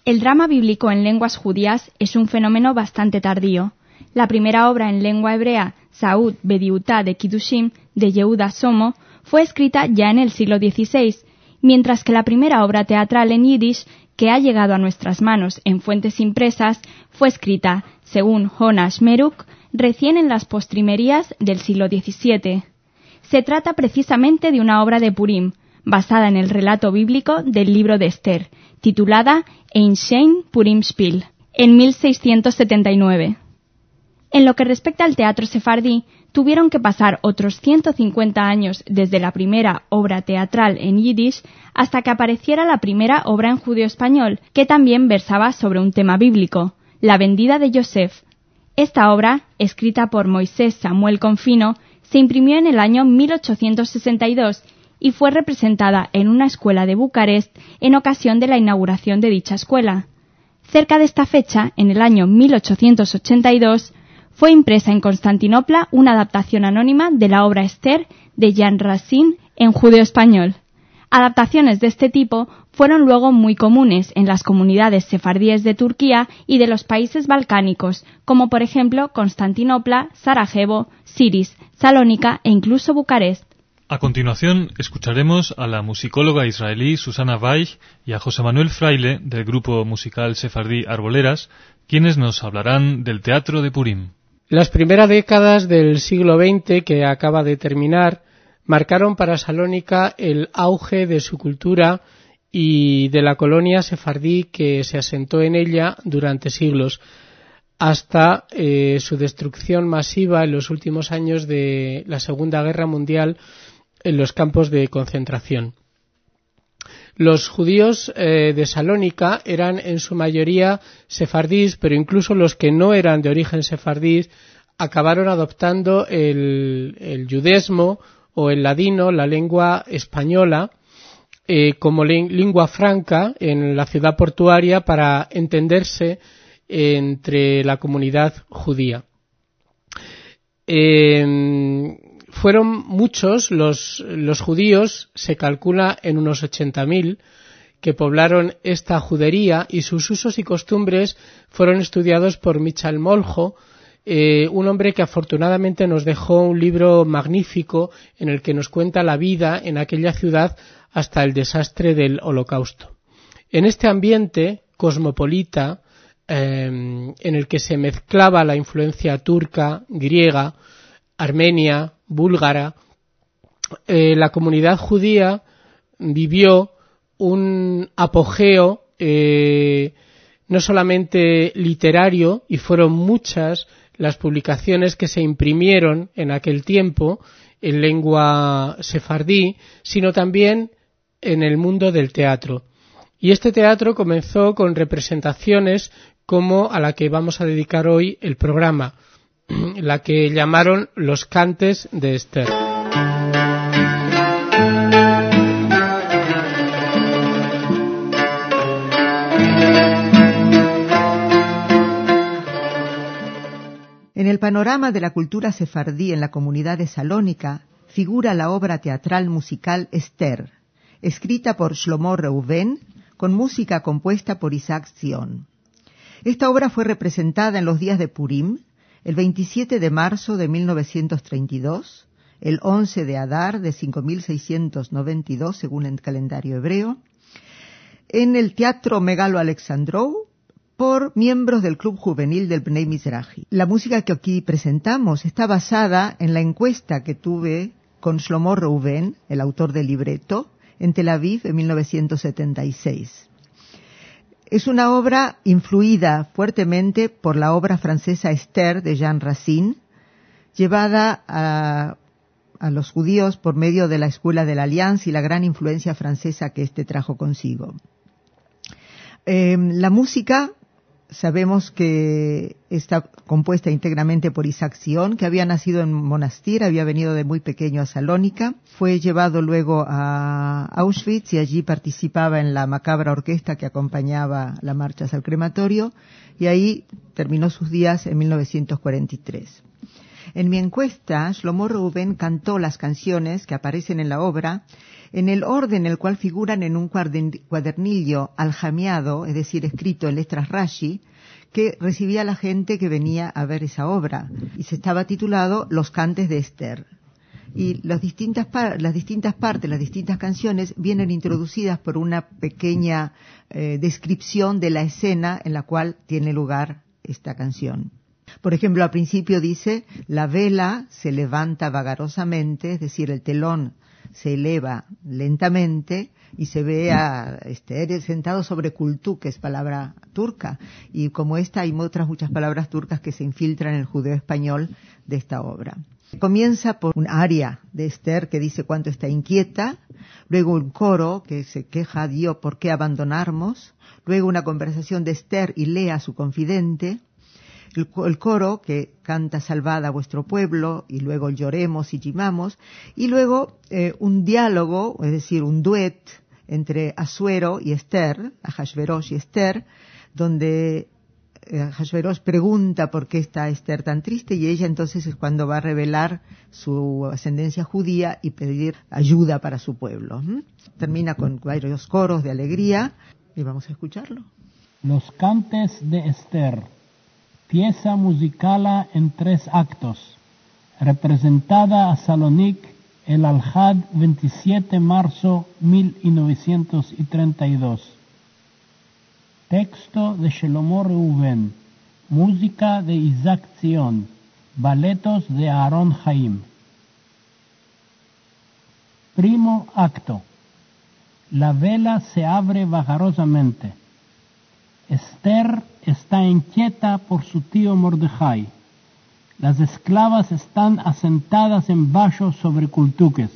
El drama bíblico en lenguas judías es un fenómeno bastante tardío. La primera obra en lengua hebrea, Saud Bediutá de Kiddushim, de Yehuda Somo, fue escrita ya en el siglo XVI, mientras que la primera obra teatral en yiddish, que ha llegado a nuestras manos en fuentes impresas, fue escrita, según Jonas Meruk, recién en las postrimerías del siglo XVII. Se trata precisamente de una obra de Purim, basada en el relato bíblico del libro de Esther, titulada Ein Shein Purim Spiel, en 1679. En lo que respecta al teatro sefardí, tuvieron que pasar otros 150 años desde la primera obra teatral en yiddish hasta que apareciera la primera obra en judeo-español, que también versaba sobre un tema bíblico, La vendida de Yosef. Esta obra, escrita por Moisés Samuel Confino, se imprimió en el año 1862 y fue representada en una escuela de Bucarest en ocasión de la inauguración de dicha escuela. Cerca de esta fecha, en el año 1882, fue impresa en Constantinopla una adaptación anónima de la obra Esther de Jan Racine en judeo-español. Adaptaciones de este tipo fueron luego muy comunes en las comunidades sefardíes de Turquía y de los países balcánicos, como por ejemplo Constantinopla, Sarajevo, Siris, Salónica e incluso Bucarest. A continuación, escucharemos a la musicóloga israelí Susana Weich y a José Manuel Fraile, del grupo musical sefardí Arboleras, quienes nos hablarán del teatro de Purim. Las primeras décadas del siglo XX, que acaba de terminar, marcaron para Salónica el auge de su cultura y de la colonia sefardí que se asentó en ella durante siglos, hasta su destrucción masiva en los últimos años de la Segunda Guerra Mundial en los campos de concentración. Los judíos de Salónica eran en su mayoría sefardíes, pero incluso los que no eran de origen sefardí acabaron adoptando el judaísmo o el ladino, la lengua española, como lengua franca en la ciudad portuaria para entenderse entre la comunidad judía. Fueron muchos los judíos, se calcula en unos 80.000, que poblaron esta judería, y sus usos y costumbres fueron estudiados por Michal Moljo, un hombre que afortunadamente nos dejó un libro magnífico en el que nos cuenta la vida en aquella ciudad hasta el desastre del Holocausto. En este ambiente cosmopolita, en el que se mezclaba la influencia turca, griega, armenia, búlgara, la comunidad judía vivió un apogeo no solamente literario, y fueron muchas las publicaciones que se imprimieron en aquel tiempo en lengua sefardí, sino también en el mundo del teatro. Y este teatro comenzó con representaciones como a la que vamos a dedicar hoy el programa, la que llamaron Los Cantes de Esther. En el panorama de la cultura sefardí en la comunidad de Salónica figura la obra teatral musical Esther, escrita por Shlomo Reuven, con música compuesta por Isaac Zion. Esta obra fue representada en los días de Purim, el 27 de marzo de 1932, el 11 de Adar de 5692 según el calendario hebreo, en el Teatro Megalo Alexandrou, por miembros del Club Juvenil del Bnei Mizrahi. La música que aquí presentamos está basada en la encuesta que tuve con Shlomo Reuven, el autor del libreto, en Tel Aviv en 1976. Es una obra influida fuertemente por la obra francesa Esther de Jan Racine, llevada a los judíos por medio de la Escuela de la Alianza y la gran influencia francesa que éste trajo consigo. La música, sabemos que está compuesta íntegramente por Isaac Zion, que había nacido en Monastir, había venido de muy pequeño a Salónica, fue llevado luego a Auschwitz y allí participaba en la macabra orquesta que acompañaba las marchas al crematorio, y ahí terminó sus días en 1943. En mi encuesta, Shlomo Reuben cantó las canciones que aparecen en la obra en el orden en el cual figuran en un cuadernillo aljamiado, es decir, escrito en letras Rashi, que recibía la gente que venía a ver esa obra, y se estaba titulado Los cantes de Esther. Y las distintas partes, las distintas canciones vienen introducidas por una pequeña descripción de la escena en la cual tiene lugar esta canción. Por ejemplo, al principio dice, la vela se levanta vagarosamente, es decir, el telón se eleva lentamente y se ve a Esther sentado sobre kultuk, que es palabra turca, y como esta hay muchas palabras turcas que se infiltran en el judeo español de esta obra. Comienza por un aria de Esther que dice cuánto está inquieta, luego un coro que se queja a Dios por qué abandonarnos, luego una conversación de Esther y Lea, su confidente, el coro que canta salvad a vuestro pueblo, y luego el lloremos y gimamos, y luego un diálogo, es decir, un duet entre Asuero y Esther, Ahasverosh y Esther, donde Ahasverosh pregunta por qué está Esther tan triste, y ella entonces es cuando va a revelar su ascendencia judía y pedir ayuda para su pueblo. Termina con varios coros de alegría, y vamos a escucharlo. Los cantes de Esther, pieza musicala en 3 actos, representada a Salonic el Alhad 27 marzo 1932. Texto de Shlomo Reuven, música de Isaac Zion, balletos de Aaron Haim. Primo acto. La vela se abre vagarosamente. Esther está inquieta por su tío Mordejai. Las esclavas están asentadas en vallos sobre cultuques.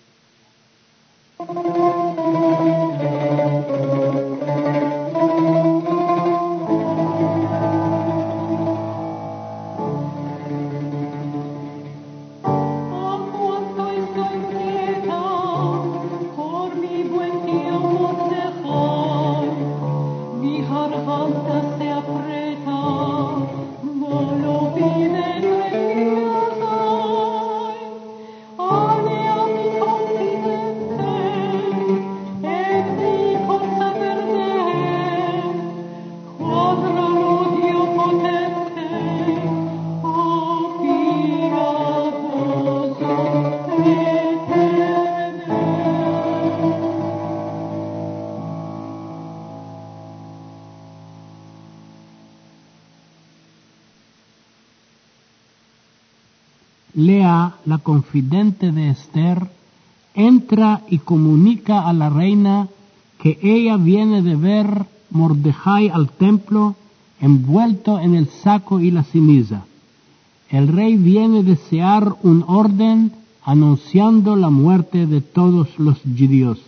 Lea, la confidente de Esther, entra y comunica a la reina que ella viene de ver Mordejai al templo envuelto en el saco y la ceniza. El rey viene a desear un orden anunciando la muerte de todos los judíos.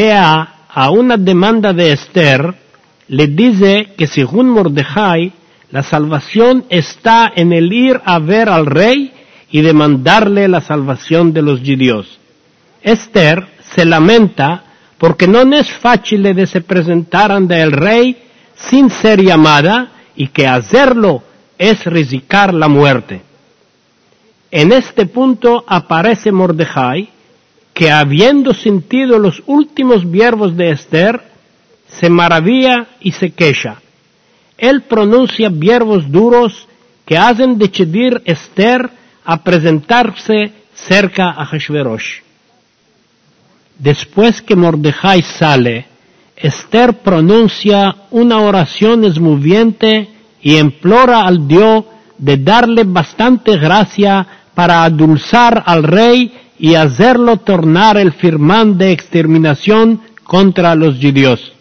Lea, a una demanda de Esther, le dice que según Mordejai, la salvación está en el ir a ver al rey y demandarle la salvación de los judíos. Esther se lamenta porque no es fácil de se presentar ante el rey sin ser llamada y que hacerlo es riscar la muerte. En este punto aparece Mordejai, que habiendo sentido los últimos verbos de Esther, se maravilla y se queja. Él pronuncia verbos duros que hacen decidir Esther a presentarse cerca a Ahasverosh. Después que Mordejai sale, Esther pronuncia una oración esmoviente y implora al Dios de darle bastante gracia para adulzar al rey y hacerlo tornar el firmán de exterminación contra los judíos.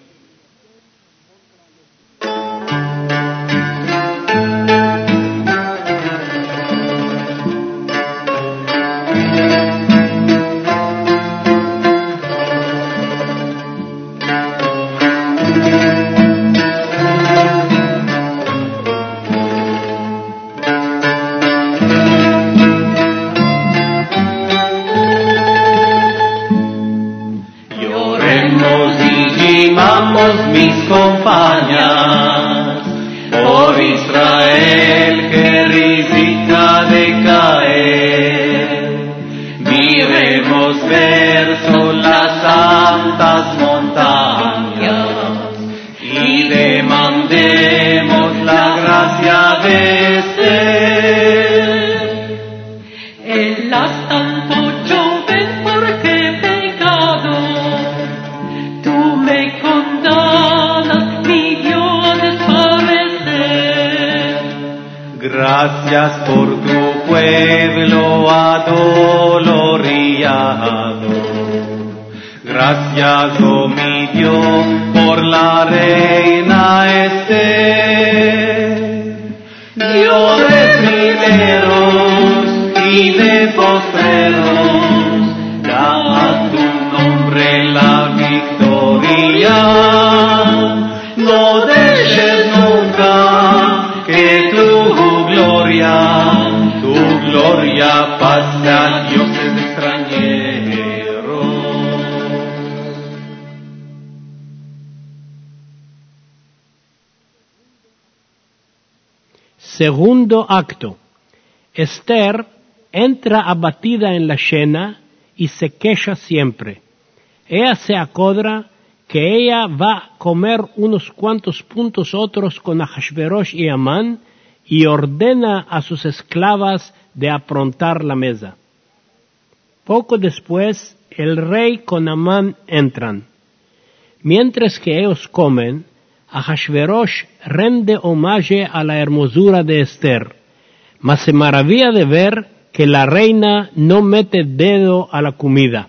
Mis compañías, por Israel que risica de caer, miremos verso las santas montañas y demandemos la gracia de Esther. El tanto lloven porque pecado, tú me condenas, mi Dios, desparecer. Gracias por tu pueblo adoloriado. Gracias, oh mi Dios, por la reina Esther. Dios de primeros y de postreros, da a tu nombre la victoria. No dejes nunca que tu gloria pase a dioses extranjeros. Segundo acto. Esther entra abatida en la cena y se queja siempre. Ella se acuerda que ella va a comer unos cuantos puntos otros con Ahasverosh y Amán y ordena a sus esclavas de aprontar la mesa. Poco después, el rey con Amán entran. Mientras que ellos comen, Ahasverosh rende homenaje a la hermosura de Esther, mas se maravilla de ver que la reina no mete dedo a la comida.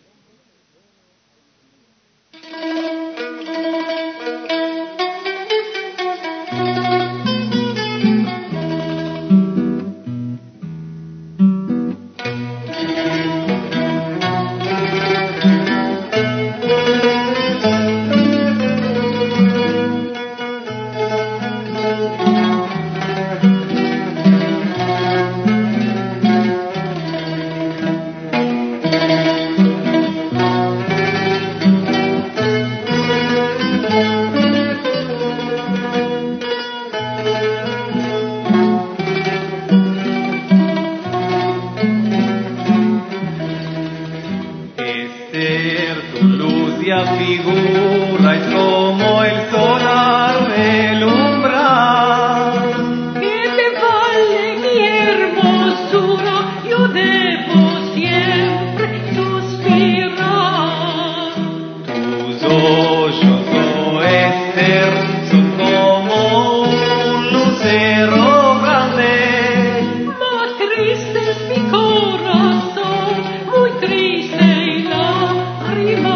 Figura es como el solar relumbrar. ¿Qué te vale mi hermosura? Yo debo siempre suspirar. Tus ojos, oh Esther, son como un lucero grande. Más triste es mi corazón, muy triste y lágrima.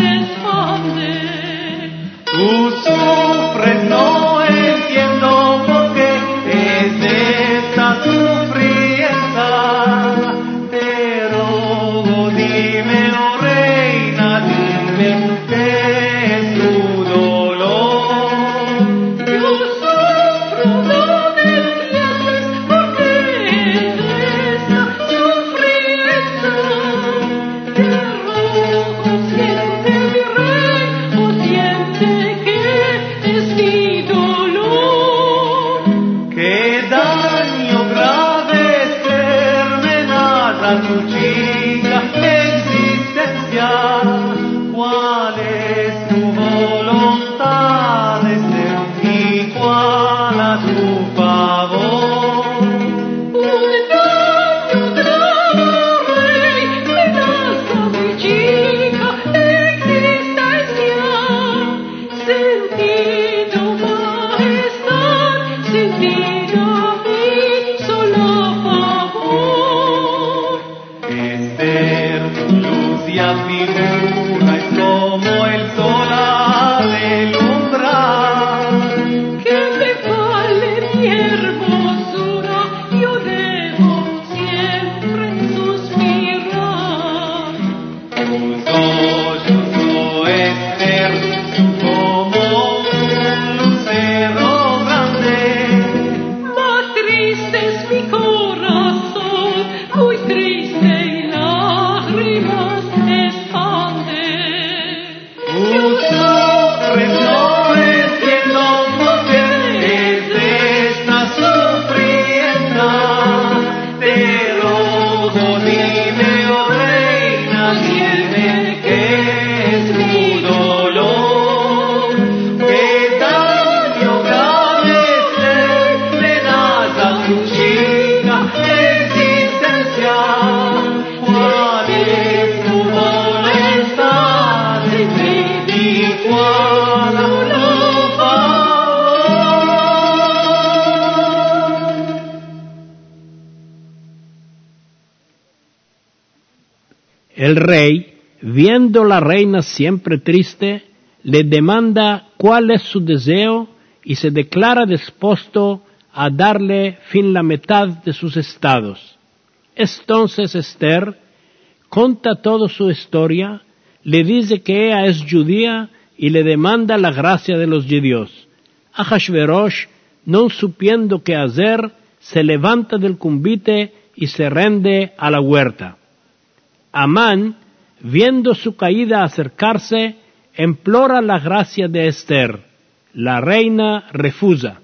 Tú sufres, no entiendo por qué es esta sufrienza, pero dime, oh reina, dime, El rey, viendo la reina siempre triste, le demanda cuál es su deseo y se declara dispuesto a darle fin la mitad de sus estados. Entonces Esther cuenta toda su historia, le dice que ella es judía y le demanda la gracia de los judíos. Ahasverosh, no supiendo qué hacer, se levanta del convite y se rinde a la huerta. Amán, viendo su caída acercarse, implora la gracia de Esther. La reina refusa.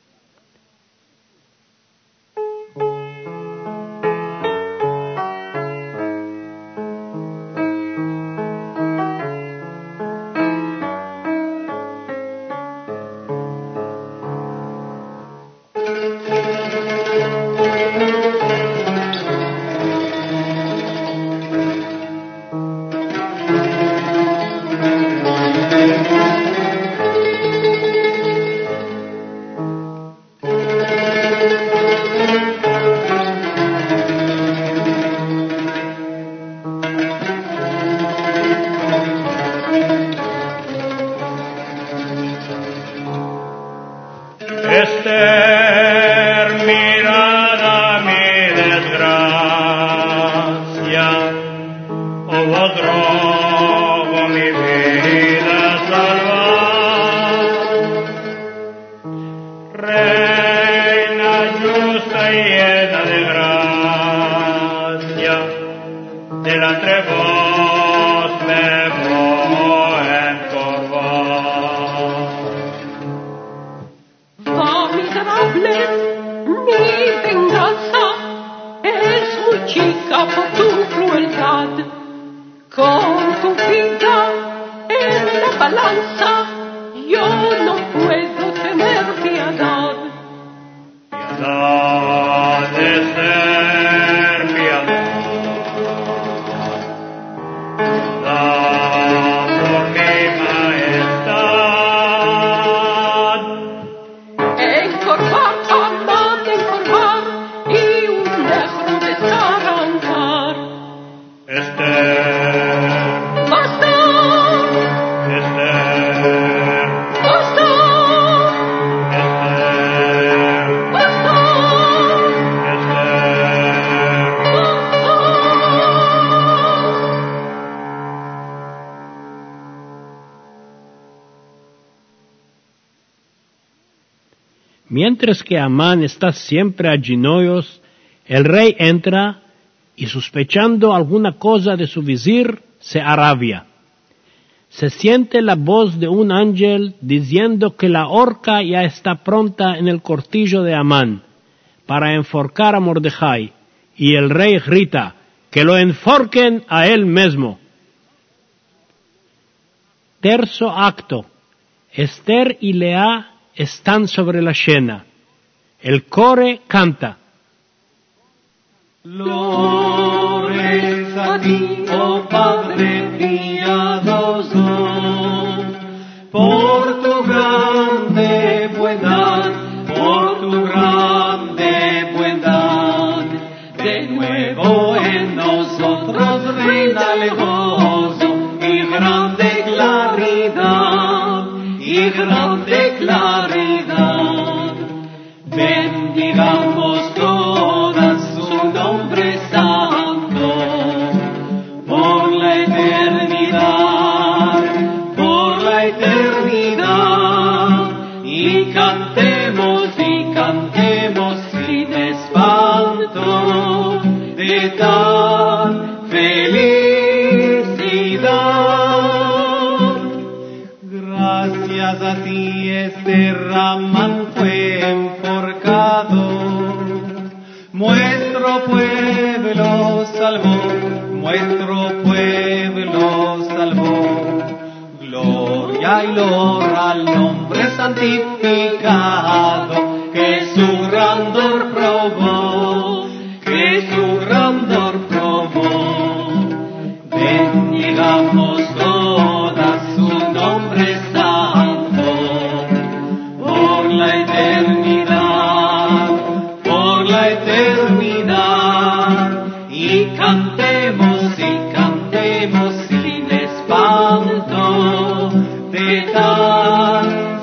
Mientras que Amán está siempre a ginoyos, el rey entra y sospechando alguna cosa de su visir, se agravia. Se siente la voz de un ángel diciendo que la horca ya está pronta en el cortillo de Amán para enforcar a Mordejai, y el rey grita que lo enforquen a él mismo. Terzo acto. Esther y Lea están sobre la escena. El core canta. Glores a ti, oh Padre piadoso, por tu grande claridad. Bendigamos todas su nombre santo por la eternidad, y cantemos sin espanto de tan felicidad. Gracias a ti este manto enforcado, nuestro pueblo salvó, gloria y loa al nombre santificado, que su grandor probó, bendigamos todas su nombre santo, por la eternidad, y cantemos sin espanto de tan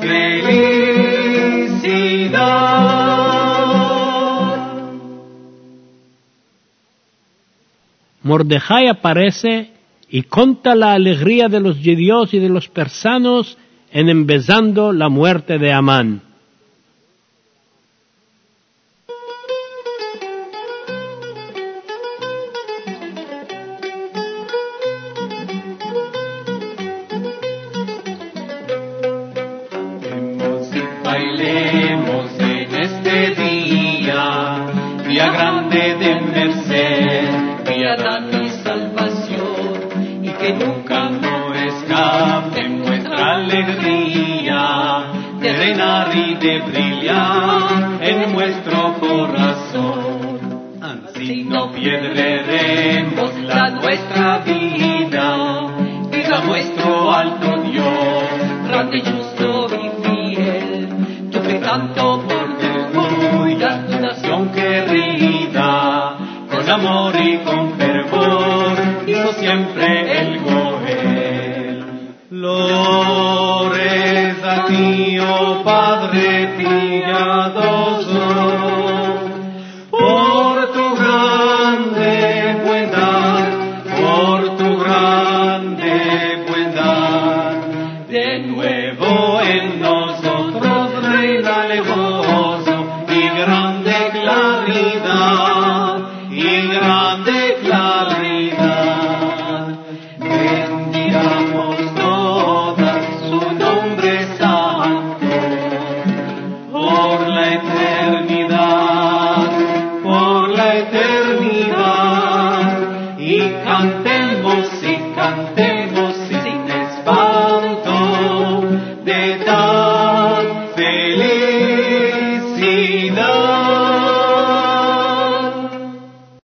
felicidad. Mordejai aparece y conta la alegría de los judíos y de los persanos en empezando la muerte de Amán. Bailemos en este día grande de merced, día de salvación, y que nunca no escape nuestra alegría de reinar y de brillar en nuestro corazón. Así no perderemos la nuestra vida, viva nuestro alto Dios, grande y justo y fiel, tú que tanto por cuidas tu nación querida, con amor y con fervor, hizo siempre el Goel. Lores a ti, oh Padre piadoso,